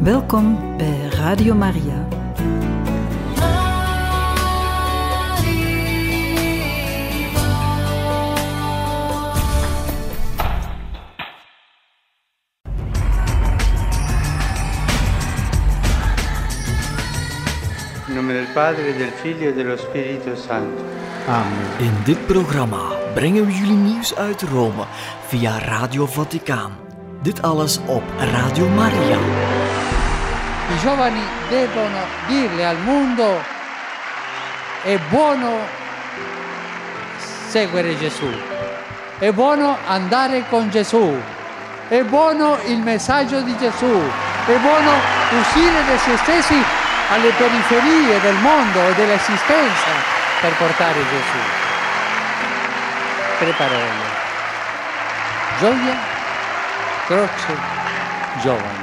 Welkom bij Radio Maria. In nome del Padre, del Figlio e dello Spirito Santo. Amen. In dit programma brengen we jullie nieuws uit Rome via Radio Vaticaan. Dit alles op Radio Maria. I giovani devono dirle al mondo: è buono seguire Gesù, è buono andare con Gesù, è buono il messaggio di Gesù, è buono uscire da se stessi alle periferie del mondo e dell'esistenza per portare Gesù. Tre parole: gioia, croce, giovani.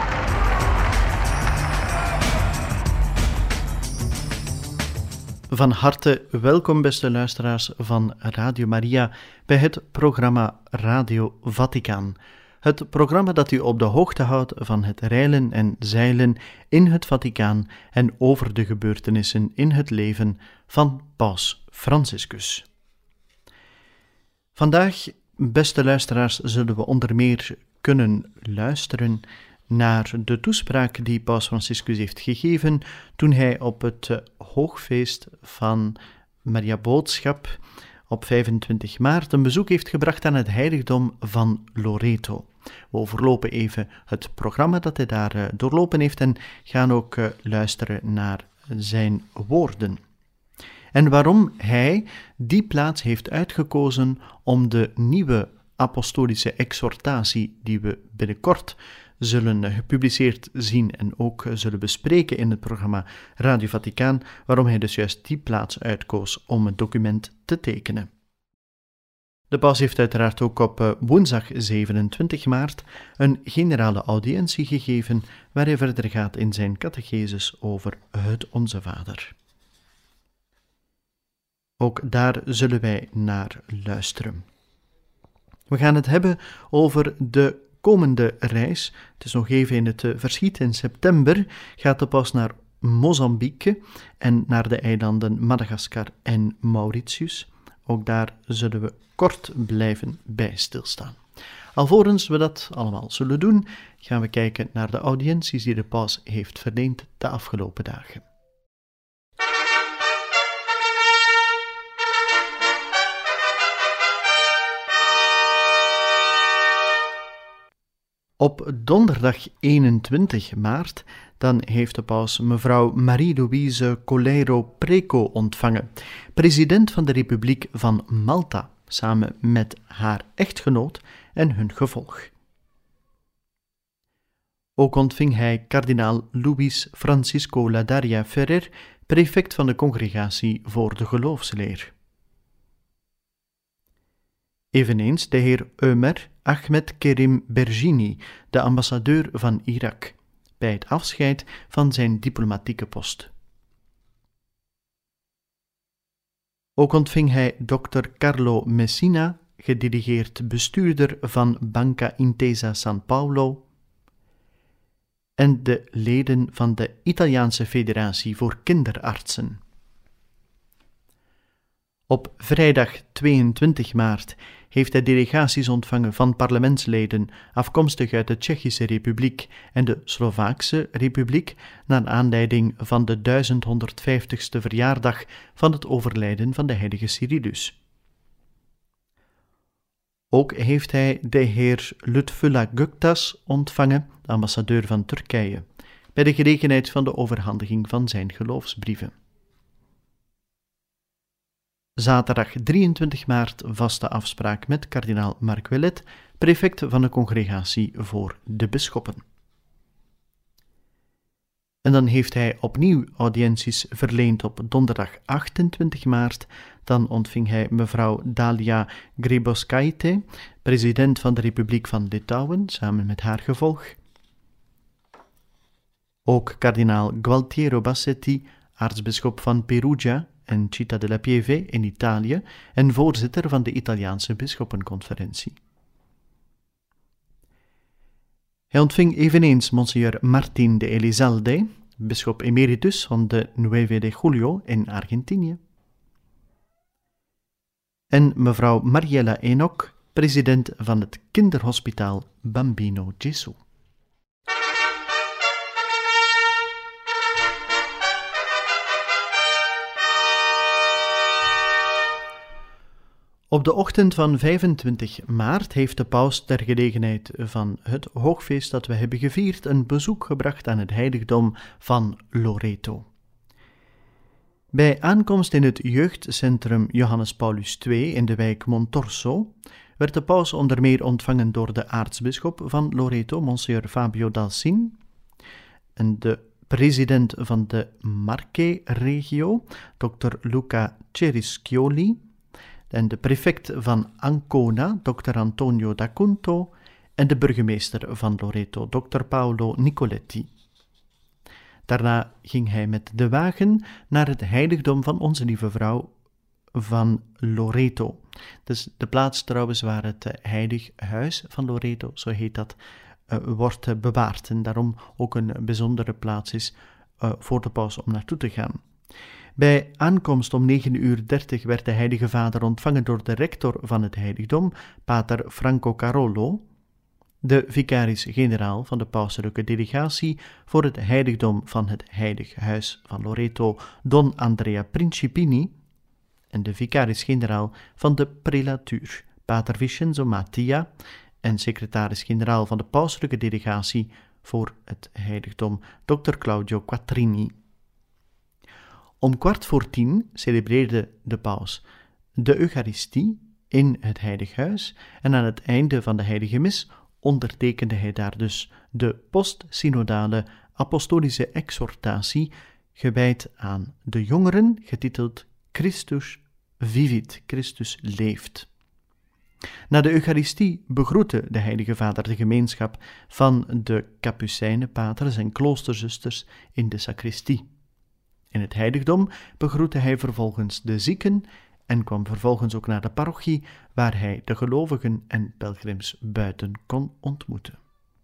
Van harte welkom, beste luisteraars van Radio Maria, bij het programma Radio Vaticaan. Het programma dat u op de hoogte houdt van het reilen en zeilen in het Vaticaan en over de gebeurtenissen in het leven van Paus Franciscus. Vandaag, beste luisteraars, zullen we onder meer kunnen luisteren naar de toespraak die Paus Franciscus heeft gegeven toen hij op het hoogfeest van Maria Boodschap op 25 maart een bezoek heeft gebracht aan het heiligdom van Loreto. We overlopen even het programma dat hij daar doorlopen heeft en gaan ook luisteren naar zijn woorden. En waarom hij die plaats heeft uitgekozen om de nieuwe apostolische exhortatie die we binnenkort zullen gepubliceerd zien en ook zullen bespreken in het programma Radio Vaticaan, waarom hij dus juist die plaats uitkoos om het document te tekenen. De paus heeft uiteraard ook op woensdag 27 maart een generale audiëntie gegeven, waar hij verder gaat in zijn catechesis over het Onze Vader. Ook daar zullen wij naar luisteren. We gaan het hebben over de komende reis. Het is nog even in het verschiet. In september gaat de paus naar Mozambique en naar de eilanden Madagaskar en Mauritius. Ook daar zullen we kort blijven bij stilstaan. Alvorens we dat allemaal zullen doen, gaan we kijken naar de audiënties die de paus heeft verleend de afgelopen dagen. Op donderdag 21 maart dan heeft de paus mevrouw Marie-Louise Colero Preco ontvangen, president van de Republiek van Malta, samen met haar echtgenoot en hun gevolg. Ook ontving hij kardinaal Luis Francisco Ladaria Ferrer, prefect van de Congregatie voor de Geloofsleer. Eveneens de heer Ömer Ahmed Kerim Bergini, de ambassadeur van Irak, bij het afscheid van zijn diplomatieke post. Ook ontving hij Dr. Carlo Messina, gedelegeerd bestuurder van Banca Intesa San Paolo, en de leden van de Italiaanse Federatie voor Kinderartsen. Op vrijdag 22 maart heeft hij delegaties ontvangen van parlementsleden afkomstig uit de Tsjechische Republiek en de Slovaakse Republiek naar aanleiding van de 1150ste verjaardag van het overlijden van de heilige Cyrillus. Ook heeft hij de heer Lütfula Göktaş ontvangen, de ambassadeur van Turkije, bij de gelegenheid van de overhandiging van zijn geloofsbrieven. Zaterdag 23 maart vaste afspraak met kardinaal Marc Ouellet, prefect van de Congregatie voor de Bisschoppen. En dan heeft hij opnieuw audiënties verleend op donderdag 28 maart. Dan ontving hij mevrouw Dalia Grybauskaite, president van de Republiek van Litouwen, samen met haar gevolg. Ook kardinaal Gualtiero Bassetti, aartsbisschop van Perugia en Città della Pieve in Italië en voorzitter van de Italiaanse Bisschoppenconferentie. Hij ontving eveneens Monsignor Martín de Elizalde, bisschop emeritus van de 9 de Julio in Argentinië, en mevrouw Mariella Enoch, president van het kinderhospitaal Bambino Gesù. Op de ochtend van 25 maart heeft de paus ter gelegenheid van het hoogfeest dat we hebben gevierd een bezoek gebracht aan het heiligdom van Loreto. Bij aankomst in het jeugdcentrum Johannes Paulus II in de wijk Montorso werd de paus onder meer ontvangen door de aartsbisschop van Loreto, Monsignor Fabio Dalsin, en de president van de Marche-regio, Dr. Luca Ceriscioli, en de prefect van Ancona, Dr. Antonio D'Acunto, en de burgemeester van Loreto, Dr. Paolo Nicoletti. Daarna ging hij met de wagen naar het heiligdom van Onze Lieve Vrouw van Loreto. Dus de plaats trouwens waar het heilig huis van Loreto, zo heet dat, wordt bewaard. En daarom ook een bijzondere plaats is voor de paus om naartoe te gaan. Bij aankomst om 9:30 werd de heilige vader ontvangen door de rector van het heiligdom, pater Franco Carollo, de vicaris-generaal van de pauselijke delegatie voor het heiligdom van het heilig huis van Loreto, Don Andrea Principini, en de vicaris-generaal van de prelatuur, pater Vincenzo Mattia, en secretaris-generaal van de pauselijke delegatie voor het heiligdom, Dr. Claudio Quattrini. Om 9:15 celebreerde de paus de Eucharistie in het heilig huis en aan het einde van de heilige mis ondertekende hij daar dus de postsynodale apostolische exhortatie gewijd aan de jongeren, getiteld Christus vivit, Christus leeft. Na de Eucharistie begroette de heilige vader de gemeenschap van de Kapucijnenpaters en kloosterzusters in de sacristie. In het heiligdom begroette hij vervolgens de zieken en kwam vervolgens ook naar de parochie, waar hij de gelovigen en pelgrims buiten kon ontmoeten.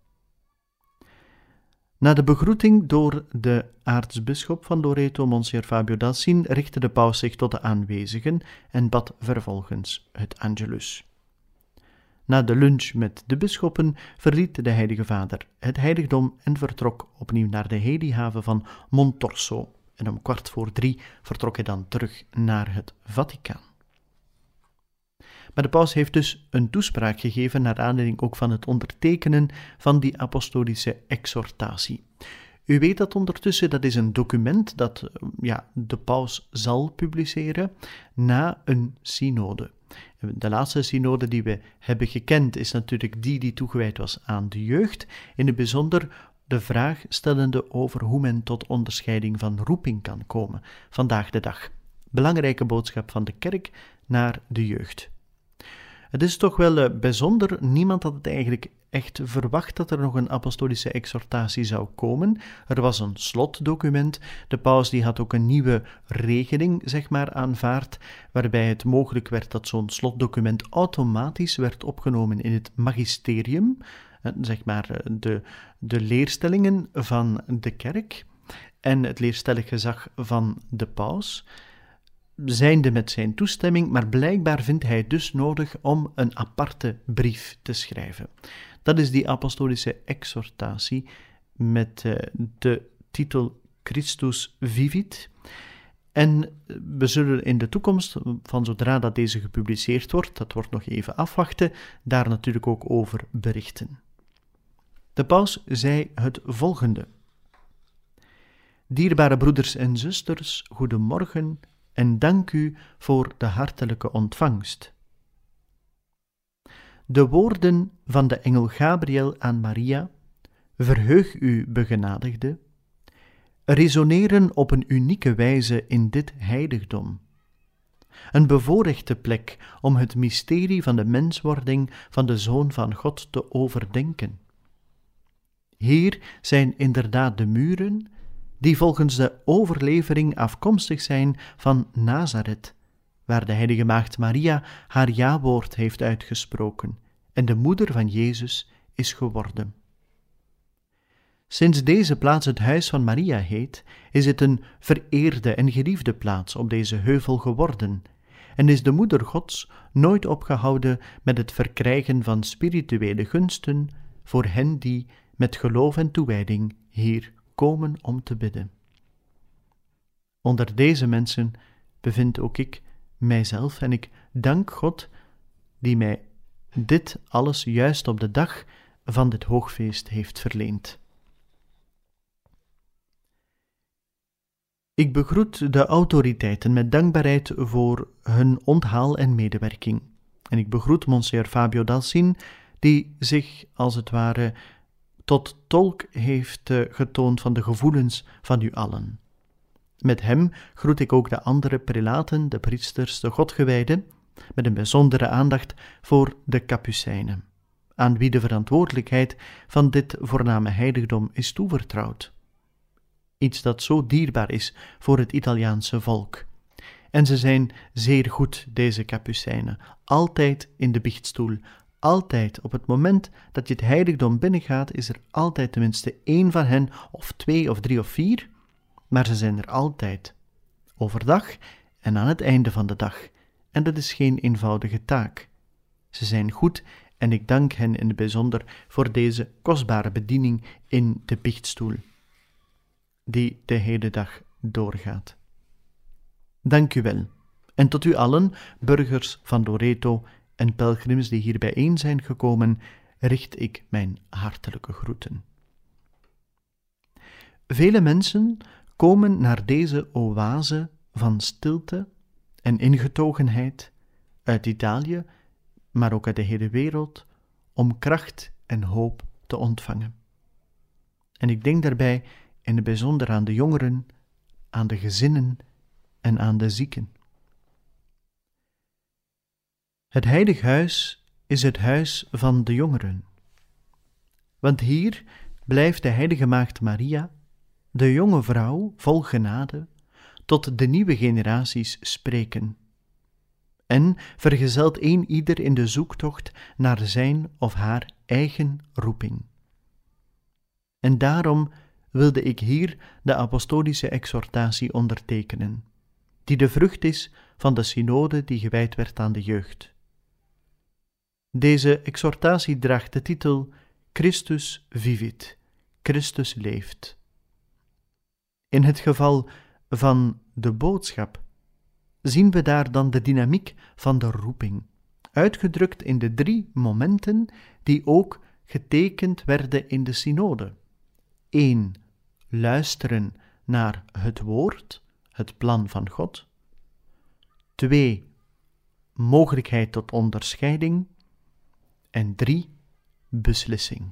Na de begroeting door de aartsbisschop van Loreto, Monsignor Fabio Dalsin, richtte de paus zich tot de aanwezigen en bad vervolgens het Angelus. Na de lunch met de bisschoppen verliet de heilige vader het heiligdom en vertrok opnieuw naar de helihaven van Montorso. En om 2:15 vertrok hij dan terug naar het Vaticaan. Maar de paus heeft dus een toespraak gegeven naar aanleiding ook van het ondertekenen van die apostolische exhortatie. U weet dat ondertussen, dat is een document dat de paus zal publiceren na een synode. De laatste synode die we hebben gekend is natuurlijk die toegewijd was aan de jeugd, in het bijzonder de vraag stellende over hoe men tot onderscheiding van roeping kan komen, vandaag de dag. Belangrijke boodschap van de kerk naar de jeugd. Het is toch wel bijzonder, niemand had het eigenlijk echt verwacht dat er nog een apostolische exhortatie zou komen. Er was een slotdocument, de paus die had ook een nieuwe regeling, aanvaard, waarbij het mogelijk werd dat zo'n slotdocument automatisch werd opgenomen in het magisterium, de leerstellingen van de kerk en het leerstellig gezag van de paus, zijnde met zijn toestemming, maar blijkbaar vindt hij het dus nodig om een aparte brief te schrijven. Dat is die apostolische exhortatie met de titel Christus vivit. En we zullen in de toekomst, van zodra dat deze gepubliceerd wordt, dat wordt nog even afwachten, daar natuurlijk ook over berichten. De paus zei het volgende: Dierbare broeders en zusters, goedemorgen en dank u voor de hartelijke ontvangst. De woorden van de engel Gabriel aan Maria, verheug u begenadigde, resoneren op een unieke wijze in dit heiligdom. Een bevoorrechte plek om het mysterie van de menswording van de Zoon van God te overdenken. Hier zijn inderdaad de muren die volgens de overlevering afkomstig zijn van Nazareth, waar de heilige maagd Maria haar ja-woord heeft uitgesproken en de moeder van Jezus is geworden. Sinds deze plaats het huis van Maria heet, is het een vereerde en geliefde plaats op deze heuvel geworden en is de Moeder Gods nooit opgehouden met het verkrijgen van spirituele gunsten voor hen die met geloof en toewijding hier komen om te bidden. Onder deze mensen bevind ook ik mijzelf en ik dank God die mij dit alles juist op de dag van dit hoogfeest heeft verleend. Ik begroet de autoriteiten met dankbaarheid voor hun onthaal en medewerking. En ik begroet Monsieur Fabio Dalsin, die zich, als het ware, tot tolk heeft getoond van de gevoelens van u allen. Met hem groet ik ook de andere prelaten, de priesters, de godgewijden, met een bijzondere aandacht voor de Kapucijnen, aan wie de verantwoordelijkheid van dit voorname heiligdom is toevertrouwd. Iets dat zo dierbaar is voor het Italiaanse volk. En ze zijn zeer goed, deze Kapucijnen, altijd in de biechtstoel. Altijd, op het moment dat je het heiligdom binnengaat, is er altijd tenminste 1 van hen, of 2 of 3 of 4, maar ze zijn er altijd. Overdag en aan het einde van de dag. En dat is geen eenvoudige taak. Ze zijn goed en ik dank hen in het bijzonder voor deze kostbare bediening in de biechtstoel, die de hele dag doorgaat. Dank u wel. En tot u allen, burgers van Loreto en pelgrims die hier bijeen zijn gekomen, richt ik mijn hartelijke groeten. Vele mensen komen naar deze oase van stilte en ingetogenheid uit Italië, maar ook uit de hele wereld, om kracht en hoop te ontvangen. En ik denk daarbij in het bijzonder aan de jongeren, aan de gezinnen en aan de zieken. Het heilig huis is het huis van de jongeren. Want hier blijft de heilige maagd Maria, de jonge vrouw vol genade, tot de nieuwe generaties spreken. En vergezelt ieder in de zoektocht naar zijn of haar eigen roeping. En daarom wilde ik hier de apostolische exhortatie ondertekenen, die de vrucht is van de synode die gewijd werd aan de jeugd. Deze exhortatie draagt de titel Christus vivit, Christus leeft. In het geval van de boodschap zien we daar dan de dynamiek van de roeping, uitgedrukt in de 3 momenten die ook getekend werden in de synode. 1. Luisteren naar het woord, het plan van God. 2. Mogelijkheid tot onderscheiding. En 3. Beslissing.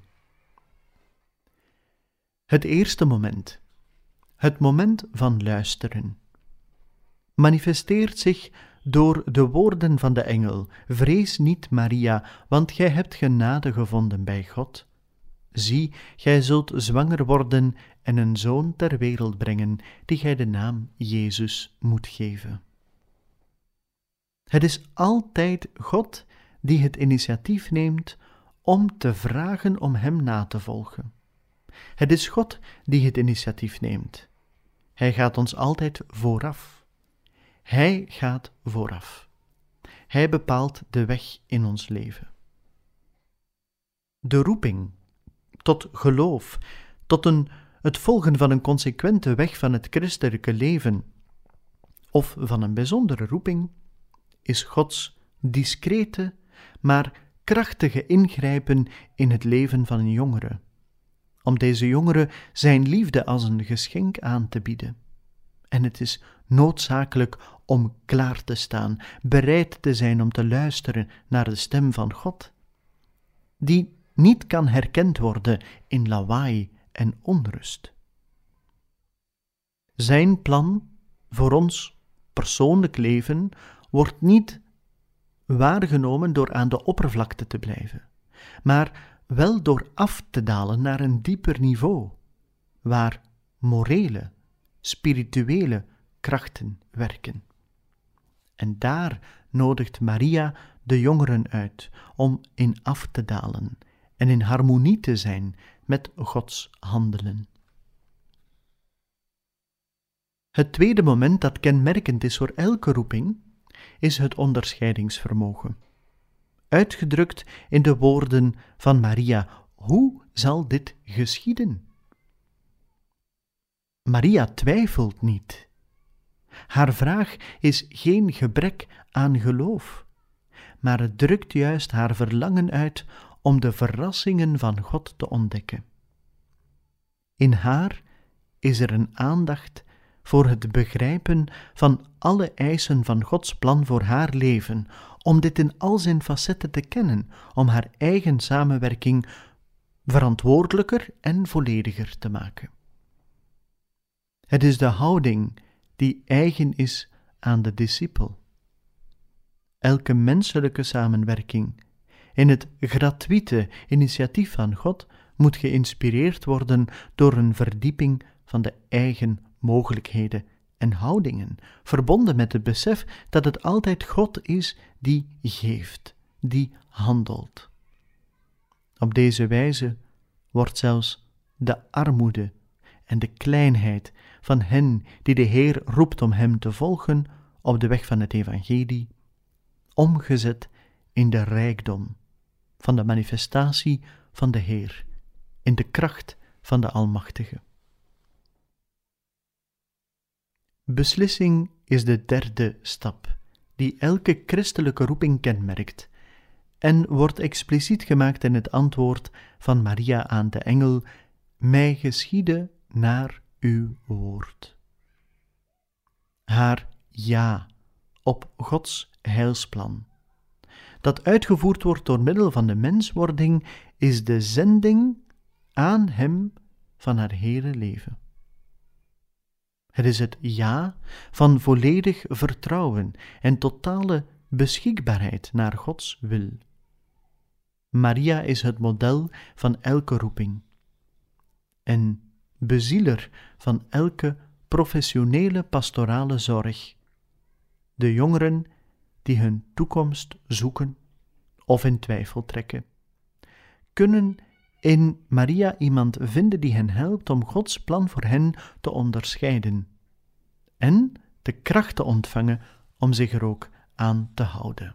Het eerste moment, het moment van luisteren, manifesteert zich door de woorden van de engel: Vrees niet, Maria, want gij hebt genade gevonden bij God. Zie, gij zult zwanger worden en een zoon ter wereld brengen, die gij de naam Jezus moet geven. Het is altijd God die het initiatief neemt om te vragen om hem na te volgen. Het is God die het initiatief neemt. Hij gaat ons altijd vooraf. Hij gaat vooraf. Hij bepaalt de weg in ons leven. De roeping tot geloof, tot het volgen van een consequente weg van het christelijke leven, of van een bijzondere roeping, is Gods discrete, maar krachtige ingrijpen in het leven van een jongere, om deze jongere zijn liefde als een geschenk aan te bieden. En het is noodzakelijk om klaar te staan, bereid te zijn om te luisteren naar de stem van God, die niet kan herkend worden in lawaai en onrust. Zijn plan voor ons persoonlijk leven wordt niet waargenomen door aan de oppervlakte te blijven, maar wel door af te dalen naar een dieper niveau, waar morele, spirituele krachten werken. En daar nodigt Maria de jongeren uit om in af te dalen en in harmonie te zijn met Gods handelen. Het tweede moment dat kenmerkend is voor elke roeping, is het onderscheidingsvermogen. Uitgedrukt in de woorden van Maria: hoe zal dit geschieden? Maria twijfelt niet. Haar vraag is geen gebrek aan geloof, maar het drukt juist haar verlangen uit om de verrassingen van God te ontdekken. In haar is er een aandacht voor het begrijpen van alle eisen van Gods plan voor haar leven, om dit in al zijn facetten te kennen, om haar eigen samenwerking verantwoordelijker en vollediger te maken. Het is de houding die eigen is aan de discipel. Elke menselijke samenwerking in het gratuite initiatief van God moet geïnspireerd worden door een verdieping van de eigen mogelijkheden en houdingen, verbonden met het besef dat het altijd God is die geeft, die handelt. Op deze wijze wordt zelfs de armoede en de kleinheid van hen die de Heer roept om hem te volgen op de weg van het evangelie, omgezet in de rijkdom van de manifestatie van de Heer, in de kracht van de Almachtige. Beslissing is de derde stap, die elke christelijke roeping kenmerkt, en wordt expliciet gemaakt in het antwoord van Maria aan de engel: mij geschiede naar uw woord. Haar ja op Gods heilsplan, dat uitgevoerd wordt door middel van de menswording, is de zending aan hem van haar hele leven. Het is het ja van volledig vertrouwen en totale beschikbaarheid naar Gods wil. Maria is het model van elke roeping en bezieler van elke professionele pastorale zorg. De jongeren die hun toekomst zoeken of in twijfel trekken, kunnen in Maria iemand vinden die hen helpt om Gods plan voor hen te onderscheiden en de kracht te ontvangen om zich er ook aan te houden.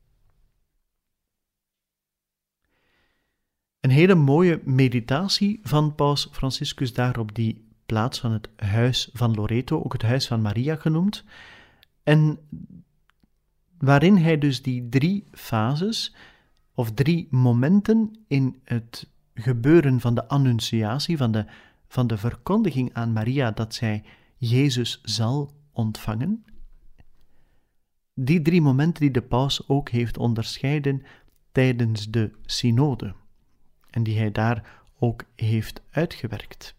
Een hele mooie meditatie van Paus Franciscus daar op die plaats van het huis van Loreto, ook het huis van Maria genoemd, en waarin hij dus die 3 fases of 3 momenten in het gebeuren van de annunciatie, van de verkondiging aan Maria dat zij Jezus zal ontvangen, die 3 momenten die de paus ook heeft onderscheiden tijdens de synode en die hij daar ook heeft uitgewerkt.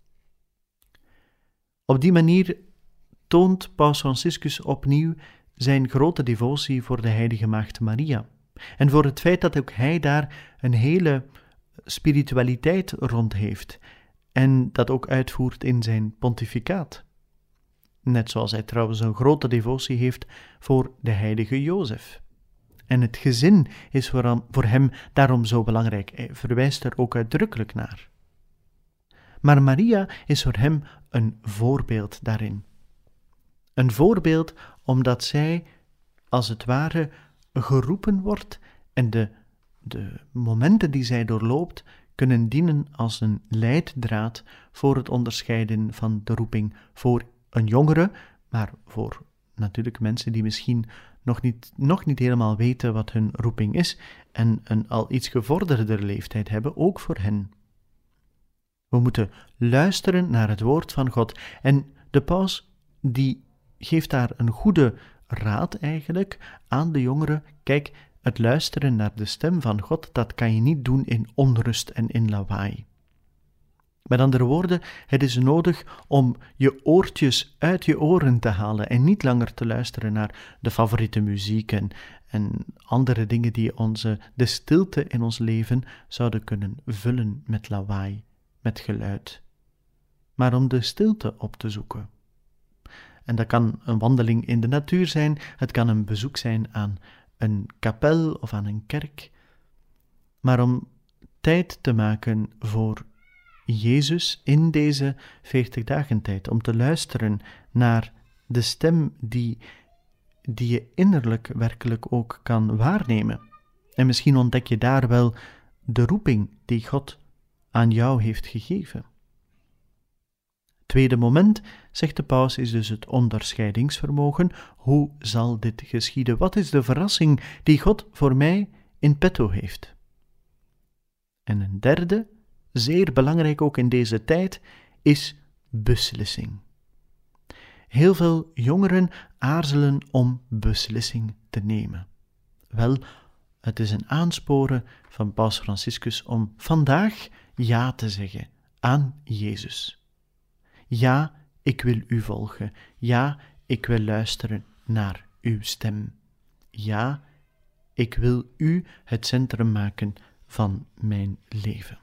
Op die manier toont Paus Franciscus opnieuw zijn grote devotie voor de heilige maagd Maria en voor het feit dat ook hij daar een hele spiritualiteit rond heeft en dat ook uitvoert in zijn pontificaat. Net zoals hij trouwens een grote devotie heeft voor de heilige Jozef. En het gezin is voor hem daarom zo belangrijk. Hij verwijst er ook uitdrukkelijk naar. Maar Maria is voor hem een voorbeeld daarin. Een voorbeeld omdat zij, als het ware, geroepen wordt en de momenten die zij doorloopt kunnen dienen als een leidraad voor het onderscheiden van de roeping voor een jongere, maar voor natuurlijk mensen die misschien nog niet helemaal weten wat hun roeping is en een al iets gevorderder leeftijd hebben, ook voor hen. We moeten luisteren naar het woord van God en de paus die geeft daar een goede raad eigenlijk aan de jongeren. Kijk, het luisteren naar de stem van God, dat kan je niet doen in onrust en in lawaai. Met andere woorden, het is nodig om je oortjes uit je oren te halen en niet langer te luisteren naar de favoriete muziek en andere dingen die de stilte in ons leven zouden kunnen vullen met lawaai, met geluid. Maar om de stilte op te zoeken. En dat kan een wandeling in de natuur zijn, het kan een bezoek zijn aan een kapel of aan een kerk, maar om tijd te maken voor Jezus in deze 40 dagen tijd, om te luisteren naar de stem die je innerlijk werkelijk ook kan waarnemen. En misschien ontdek je daar wel de roeping die God aan jou heeft gegeven. Tweede moment, zegt de paus, is dus het onderscheidingsvermogen. Hoe zal dit geschieden? Wat is de verrassing die God voor mij in petto heeft? En een derde, zeer belangrijk ook in deze tijd, is beslissing. Heel veel jongeren aarzelen om beslissing te nemen. Wel, het is een aansporen van Paus Franciscus om vandaag ja te zeggen aan Jezus. Ja, ik wil u volgen. Ja, ik wil luisteren naar uw stem. Ja, ik wil u het centrum maken van mijn leven.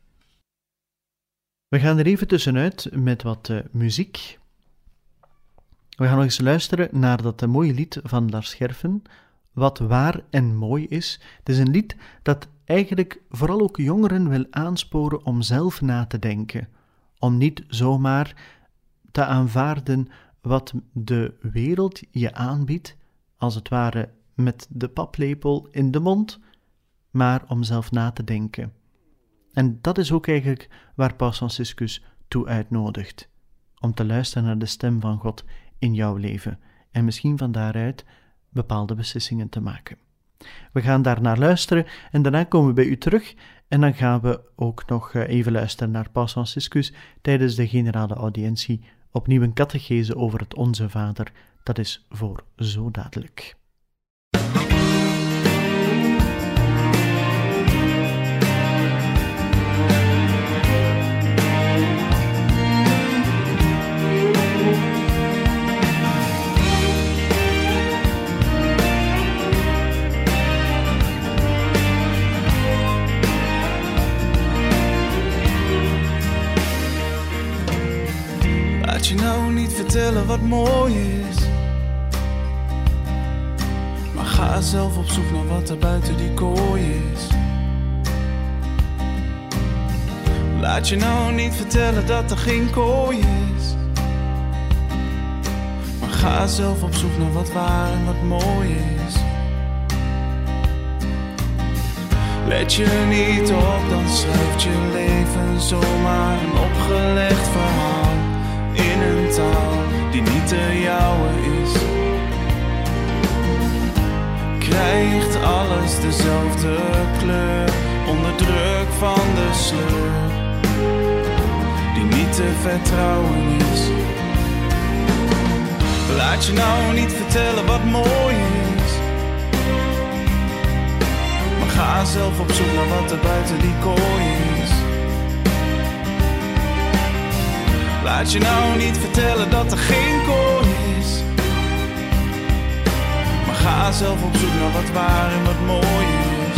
We gaan er even tussenuit met wat muziek. We gaan nog eens luisteren naar dat mooie lied van Lars Scherfen, Wat waar en mooi is. Het is een lied dat eigenlijk vooral ook jongeren wil aansporen om zelf na te denken, om niet zomaar te aanvaarden wat de wereld je aanbiedt, als het ware met de paplepel in de mond, maar om zelf na te denken. En dat is ook eigenlijk waar Paus Franciscus toe uitnodigt, om te luisteren naar de stem van God in jouw leven en misschien van daaruit bepaalde beslissingen te maken. We gaan daarnaar luisteren en daarna komen we bij u terug en dan gaan we ook nog even luisteren naar Paus Franciscus tijdens de generale audiëntie, opnieuw een catechese over het Onze Vader. Dat is voor zo dadelijk. Laat je nou niet vertellen wat mooi is, maar ga zelf op zoek naar wat er buiten die kooi is. Laat je nou niet vertellen dat er geen kooi is, maar ga zelf op zoek naar wat waar en wat mooi is. Let je niet op, dan schrijft je leven zomaar een opgelegd verhaal in een taal die niet de jouwe is. Krijgt alles dezelfde kleur onder druk van de sleur die niet te vertrouwen is. Laat je nou niet vertellen wat mooi is, maar ga zelf op zoek naar wat er buiten die kooi is. Laat je nou niet vertellen dat er geen kooi is, maar ga zelf op zoek naar wat waar en wat mooi is.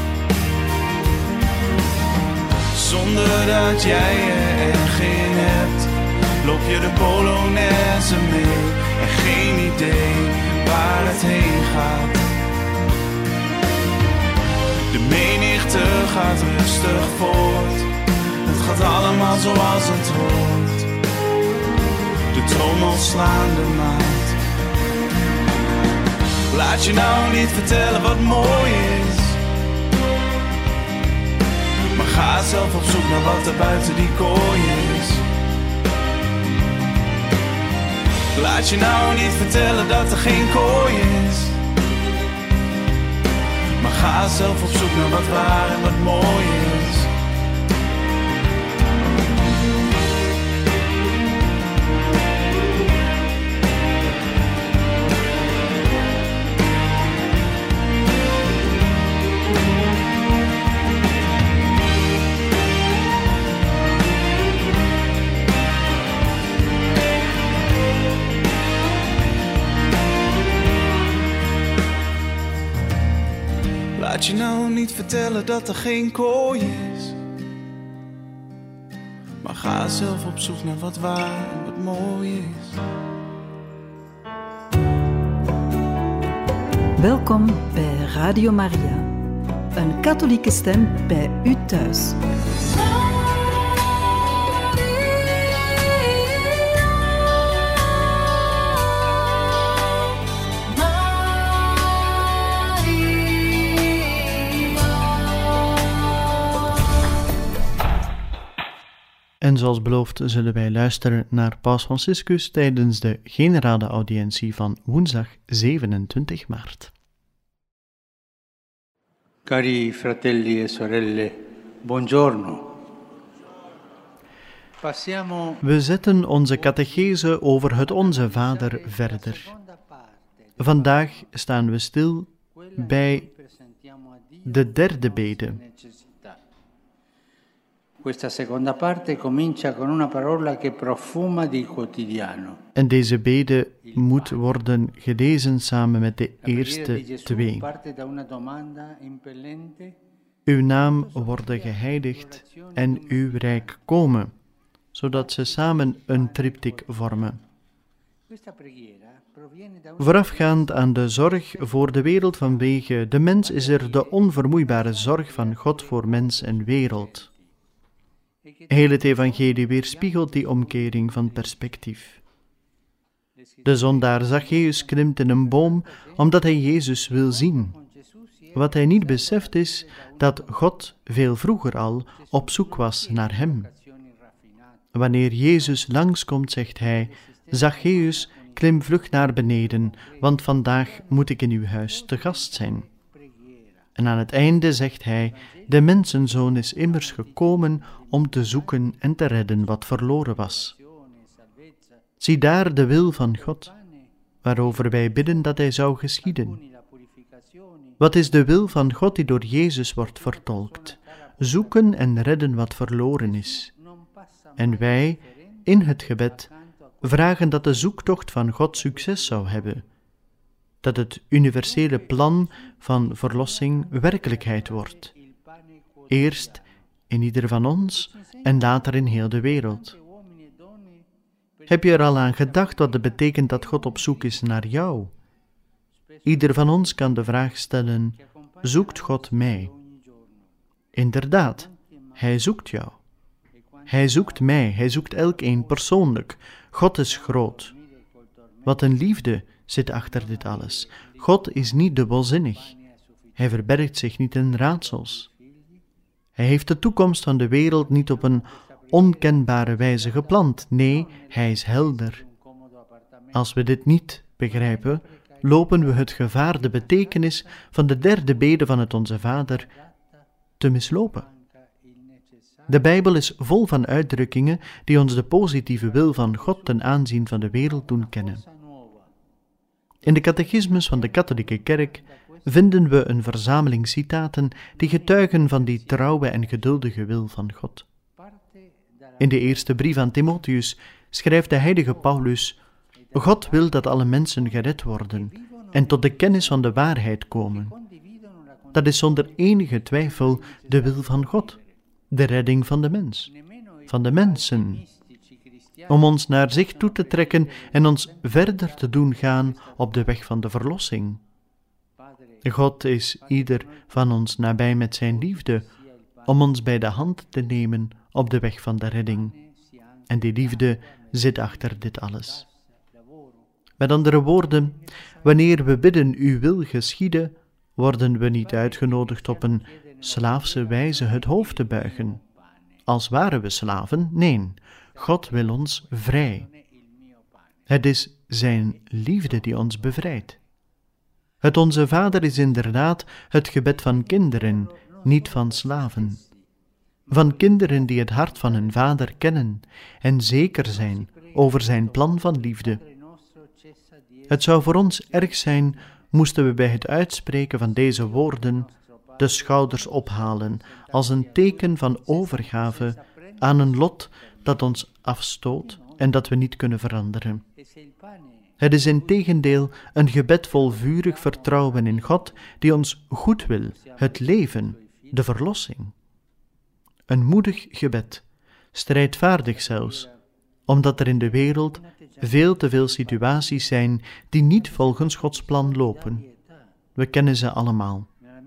Zonder dat jij er erg in hebt, loop je de Polonaise mee en geen idee waar het heen gaat. De menigte gaat rustig voort, het gaat allemaal zoals het hoort. De trommels slaan de maat. Laat je nou niet vertellen wat mooi is, maar ga zelf op zoek naar wat er buiten die kooi is. Laat je nou niet vertellen dat er geen kooi is, maar ga zelf op zoek naar wat waar en wat mooi is. Laat je nou niet vertellen dat er geen kooi is, maar ga zelf op zoek naar wat waar en wat mooi is. Welkom bij Radio Maria, een katholieke stem bij u thuis. En zoals beloofd zullen wij luisteren naar Paus Franciscus tijdens de generale audiëntie van woensdag 27 maart. Cari fratelli e sorelle, buongiorno. We zetten onze catechese over het Onze Vader verder. Vandaag staan we stil bij de derde bede. Questa seconda parte comincia con una parola che profuma di quotidiano. En deze bede moet worden gelezen samen met de eerste twee. Uw naam worden geheiligd en uw rijk komen, zodat ze samen een triptych vormen. Voorafgaand aan de zorg voor de wereld vanwege de mens is er de onvermoeibare zorg van God voor mens en wereld. Heel het evangelie weerspiegelt die omkering van perspectief. De zondaar Zacchaeus klimt in een boom omdat hij Jezus wil zien. Wat hij niet beseft is dat God veel vroeger al op zoek was naar hem. Wanneer Jezus langskomt, zegt hij: Zacchaeus, klim vlug naar beneden, want vandaag moet ik in uw huis te gast zijn. En aan het einde zegt hij: de mensenzoon is immers gekomen om te zoeken en te redden wat verloren was. Zie daar de wil van God, waarover wij bidden dat hij zou geschieden. Wat is de wil van God die door Jezus wordt vertolkt? Zoeken en redden wat verloren is. En wij, in het gebed, vragen dat de zoektocht van God succes zou hebben, dat het universele plan van verlossing werkelijkheid wordt. Eerst in ieder van ons en later in heel de wereld. Heb je er al aan gedacht wat het betekent dat God op zoek is naar jou? Ieder van ons kan de vraag stellen: zoekt God mij? Inderdaad, Hij zoekt jou. Hij zoekt mij, Hij zoekt elkeen persoonlijk. God is groot. Wat een liefde zit achter dit alles. God is niet dubbelzinnig. Hij verbergt zich niet in raadsels. Hij heeft de toekomst van de wereld niet op een onkenbare wijze gepland. Nee, Hij is helder. Als we dit niet begrijpen, lopen we het gevaar de betekenis van de derde bede van het Onze Vader te mislopen. De Bijbel is vol van uitdrukkingen die ons de positieve wil van God ten aanzien van de wereld doen kennen. In de catechismus van de katholieke kerk vinden we een verzameling citaten die getuigen van die trouwe en geduldige wil van God. In de eerste brief aan Timotheus schrijft de heilige Paulus: God wil dat alle mensen gered worden en tot de kennis van de waarheid komen. Dat is zonder enige twijfel de wil van God, de redding van de mens, van de mensen, om ons naar zich toe te trekken en ons verder te doen gaan op de weg van de verlossing. God is ieder van ons nabij met zijn liefde, om ons bij de hand te nemen op de weg van de redding. En die liefde zit achter dit alles. Met andere woorden, wanneer we bidden uw wil geschieden, worden we niet uitgenodigd op een slaafse wijze het hoofd te buigen. Als waren we slaven? Nee, God wil ons vrij. Het is zijn liefde die ons bevrijdt. Het Onze Vader is inderdaad het gebed van kinderen, niet van slaven. Van kinderen die het hart van hun Vader kennen en zeker zijn over zijn plan van liefde. Het zou voor ons erg zijn moesten we bij het uitspreken van deze woorden de schouders ophalen als een teken van overgave aan een lot dat ons afstoot en dat we niet kunnen veranderen. Het is integendeel een gebed vol vurig vertrouwen in God die ons goed wil, het leven, de verlossing. Een moedig gebed, strijdvaardig zelfs, omdat er in de wereld veel te veel situaties zijn die niet volgens Gods plan lopen. We kennen ze allemaal.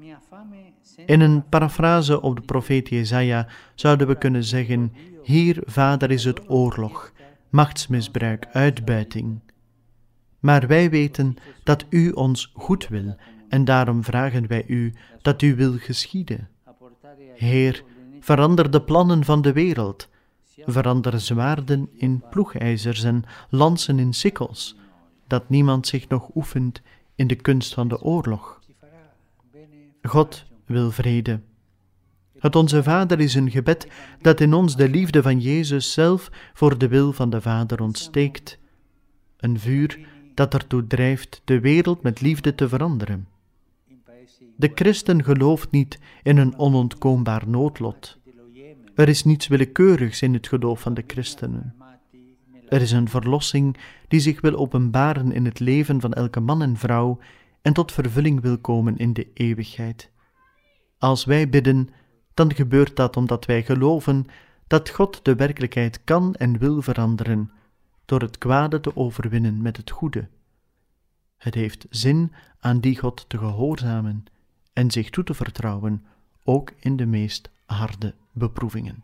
In een parafrase op de profeet Jesaja zouden we kunnen zeggen: hier, Vader, is het oorlog, machtsmisbruik, uitbuiting. Maar wij weten dat u ons goed wil en daarom vragen wij u dat uw wil geschiede. Heer, verander de plannen van de wereld, Verander zwaarden in ploegijzers en lansen in sikkels, dat niemand zich nog oefent in de kunst van de oorlog. God wil vrede. Het Onze Vader is een gebed dat in ons de liefde van Jezus zelf voor de wil van de Vader ontsteekt. Een vuur dat ertoe drijft de wereld met liefde te veranderen. De christen gelooft niet in een onontkoombaar noodlot. Er is niets willekeurigs in het geloof van de christenen. Er is een verlossing die zich wil openbaren in het leven van elke man en vrouw en tot vervulling wil komen in de eeuwigheid. Als wij bidden, dan gebeurt dat omdat wij geloven dat God de werkelijkheid kan en wil veranderen, door het kwade te overwinnen met het goede. Het heeft zin aan die God te gehoorzamen en zich toe te vertrouwen, ook in de meest harde beproevingen.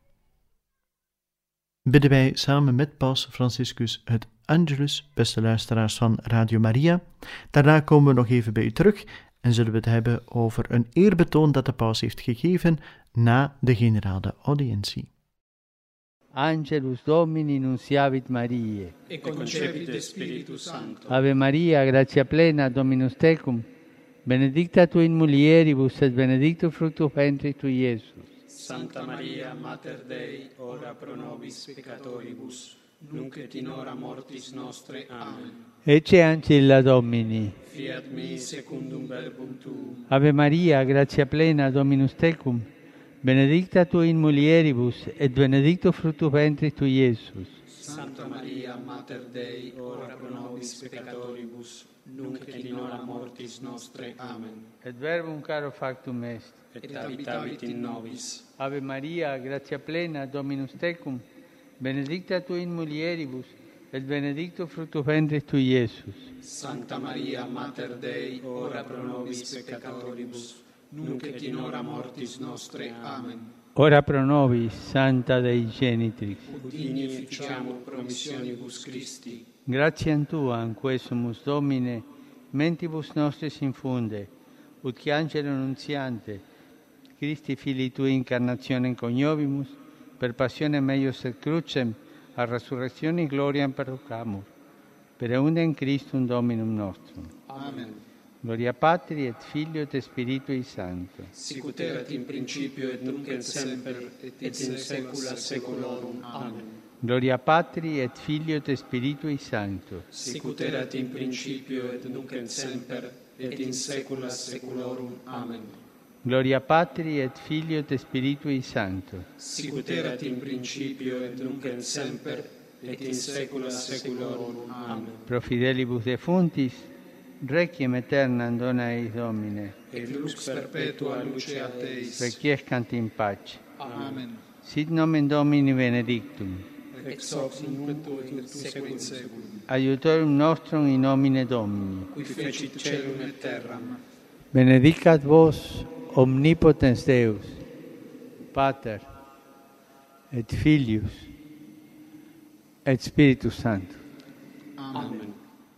Bidden wij samen met Paus Franciscus het Angelus, beste luisteraars van Radio Maria. Daarna komen we nog even bij u terug en zullen we het hebben over een eerbetoon dat de paus heeft gegeven na de generale audiëntie. Angelus Domini nunciavit Mariae. E concepit de Spiritus Sancto. Ave Maria, gratia plena, Dominus tecum, benedicta tu in mulieribus et benedictus fructus ventris tui, Iesus. Santa Maria, Mater Dei, ora pro nobis peccatoribus, nunc et in hora mortis nostre. Amen. Ecce ancilla Domini. Fiat mi secundum verbum tuum. Ave Maria, gratia plena, Dominus tecum, benedicta tu in mulieribus et benedictus fructus ventris tui, Iesus. Santa Maria, Mater Dei, ora pro nobis peccatoribus, nunc et in hora mortis nostre. Amen. Et verbum caro factum est. Et habitavit in nobis. Ave Maria, gratia plena, Dominus tecum, benedicta tu in mulieribus et benedictus fructus ventris tui, Iesus. Santa Maria, Mater Dei, ora pro nobis peccatoribus, nunc et in hora mortis nostre. Amen. Ora pro nobis, Santa Dei Genitrix. Ut digni ficiamur promissionibus Christi. Gratiam Tuam, quesumus Domine, mentibus nostris infunde, ut che angelo nuntiante, Christi Filii Tui incarnationem coniovimus, per passionem eius et crucem, a resurrectione gloriam perducamur, per eundem Christum Dominum nostrum. Amen. Gloria Patri et Filio et Spiritui Sancto. Sicut erat in principio et nunc et semper et in saecula saeculorum. Amen. Gloria Patri et Filio et Spiritui Sancto. Sicut erat in principio et nunc et semper et in saecula saeculorum. Amen. Gloria Patri et Filio et Spiritui Sancto. Sicut erat in principio et nunc et semper et in saecula saeculorum. Amen. Pro fidelibus defuntis, requiem aeternam dona eis Domine. Et lux perpetua luceat eis. Requiescant in pace. Amen. Sit nomen Domini benedictum. Ex hoc nunc et in seculum seculum. Aiutorium nostrum in nomine Domini. Qui fecit caelum et terram. Benedicat vos omnipotens Deus, Pater et Filius et Spiritus Sanctus. Amen.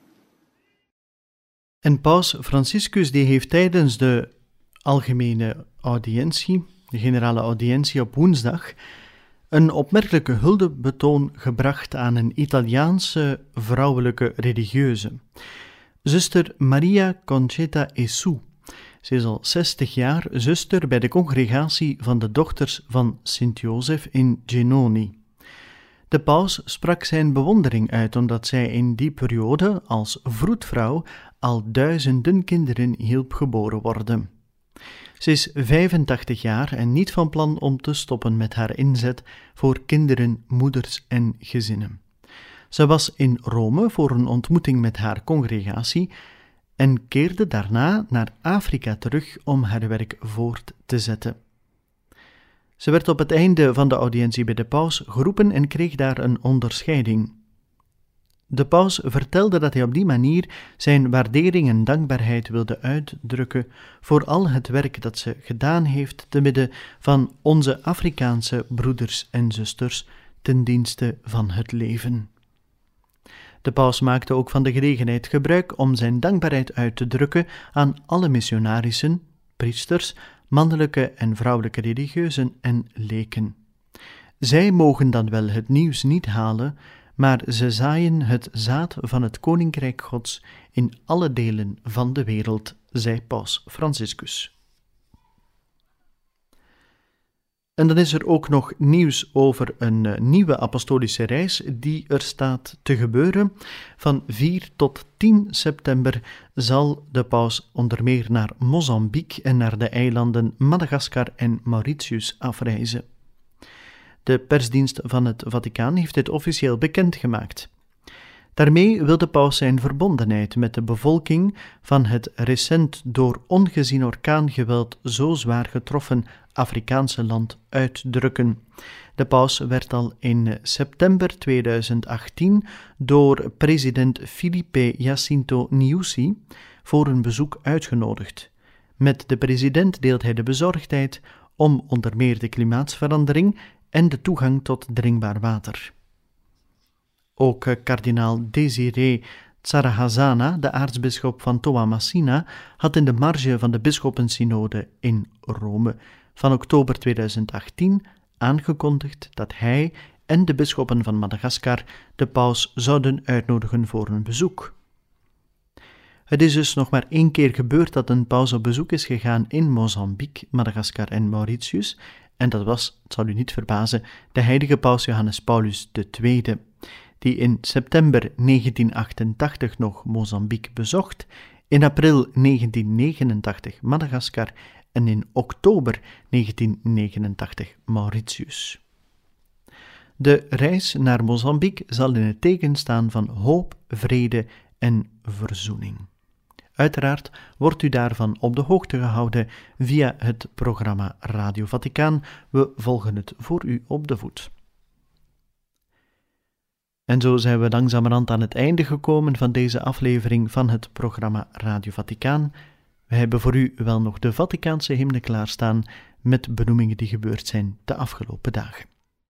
En Paus Franciscus die heeft tijdens de algemene audiëntie, de generale audiëntie op woensdag, een opmerkelijke huldebetoon gebracht aan een Italiaanse vrouwelijke religieuze, zuster Maria Concetta Esù. Ze is al 60 jaar zuster bij de congregatie van de dochters van Sint-Jozef in Genoni. De paus sprak zijn bewondering uit omdat zij in die periode als vroedvrouw al duizenden kinderen hielp geboren worden. Ze is 85 jaar en niet van plan om te stoppen met haar inzet voor kinderen, moeders en gezinnen. Ze was in Rome voor een ontmoeting met haar congregatie en keerde daarna naar Afrika terug om haar werk voort te zetten. Ze werd op het einde van de audiëntie bij de paus geroepen en kreeg daar een onderscheiding. De paus vertelde dat hij op die manier zijn waardering en dankbaarheid wilde uitdrukken voor al het werk dat ze gedaan heeft te midden van onze Afrikaanse broeders en zusters ten dienste van het leven. De paus maakte ook van de gelegenheid gebruik om zijn dankbaarheid uit te drukken aan alle missionarissen, priesters, mannelijke en vrouwelijke religieuzen en leken. Zij mogen dan wel het nieuws niet halen, maar ze zaaien het zaad van het Koninkrijk Gods in alle delen van de wereld, zei Paus Franciscus. En dan is er ook nog nieuws over een nieuwe apostolische reis die er staat te gebeuren. Van 4 tot 10 september zal de paus onder meer naar Mozambique en naar de eilanden Madagaskar en Mauritius afreizen. De persdienst van het Vaticaan heeft dit officieel bekendgemaakt. Daarmee wil de paus zijn verbondenheid met de bevolking van het recent door ongezien orkaangeweld zo zwaar getroffen Afrikaanse land uitdrukken. De paus werd al in september 2018 door president Filipe Jacinto Nyusi voor een bezoek uitgenodigd. Met de president deelt hij de bezorgdheid om onder meer de klimaatsverandering en de toegang tot drinkbaar water. Ook kardinaal Desiré Tsarahazana, de aartsbisschop van Toamasina, had in de marge van de bisschopensynode in Rome van oktober 2018 aangekondigd dat hij en de bisschoppen van Madagaskar de paus zouden uitnodigen voor een bezoek. Het is dus nog maar 1 keer gebeurd dat een paus op bezoek is gegaan in Mozambique, Madagaskar en Mauritius, en dat was, het zal u niet verbazen, de heilige paus Johannes Paulus II, die in september 1988 nog Mozambique bezocht, in april 1989 Madagaskar en in oktober 1989 Mauritius. De reis naar Mozambique zal in het teken staan van hoop, vrede en verzoening. Uiteraard wordt u daarvan op de hoogte gehouden via het programma Radio Vaticaan. We volgen het voor u op de voet. En zo zijn we langzamerhand aan het einde gekomen van deze aflevering van het programma Radio Vaticaan. We hebben voor u wel nog de Vaticaanse hymne klaarstaan met benoemingen die gebeurd zijn de afgelopen dagen.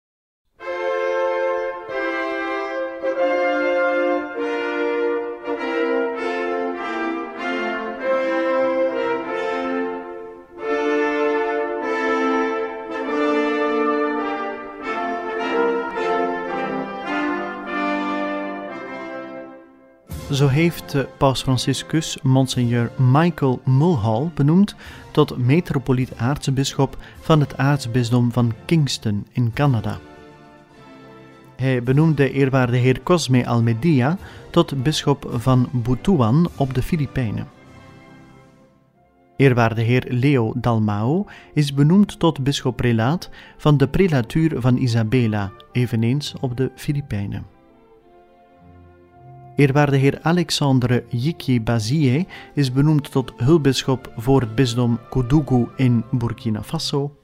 Zo heeft paus Franciscus Monseigneur Michael Mulhall benoemd tot metropoliet-aartsbisschop van het aartsbisdom van Kingston in Canada. Hij benoemde eerwaarde heer Cosme Almedia tot bisschop van Butuan op de Filipijnen. Eerwaarde heer Leo Dalmao is benoemd tot bisschop-prelaat van de prelatuur van Isabela, eveneens op de Filipijnen. Eerwaarde heer Alexandre Yiki Bazie is benoemd tot hulpbisschop voor het bisdom Koudougou in Burkina Faso.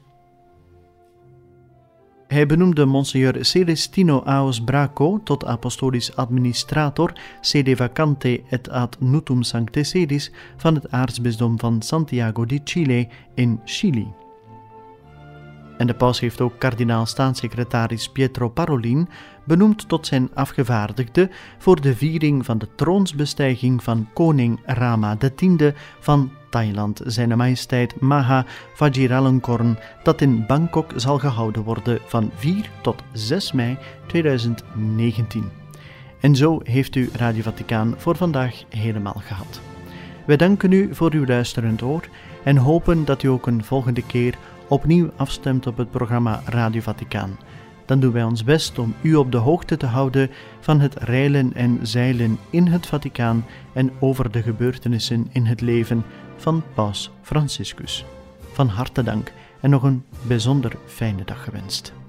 Hij benoemde Monseigneur Celestino Aos Braco tot apostolisch administrator sede vacante et ad nutum sancte sedis van het aartsbisdom van Santiago de Chile in Chili. En de paus heeft ook kardinaal staatssecretaris Pietro Parolin benoemd tot zijn afgevaardigde voor de viering van de troonsbestijging van koning Rama X van Thailand, zijn majesteit Maha Vajiralongkorn, dat in Bangkok zal gehouden worden van 4 tot 6 mei 2019. En zo heeft u Radio Vaticaan voor vandaag helemaal gehad. Wij danken u voor uw luisterend oor en hopen dat u ook een volgende keer opnieuw afstemt op het programma Radio Vaticaan. Dan doen wij ons best om u op de hoogte te houden van het reilen en zeilen in het Vaticaan en over de gebeurtenissen in het leven van Paus Franciscus. Van harte dank en nog een bijzonder fijne dag gewenst.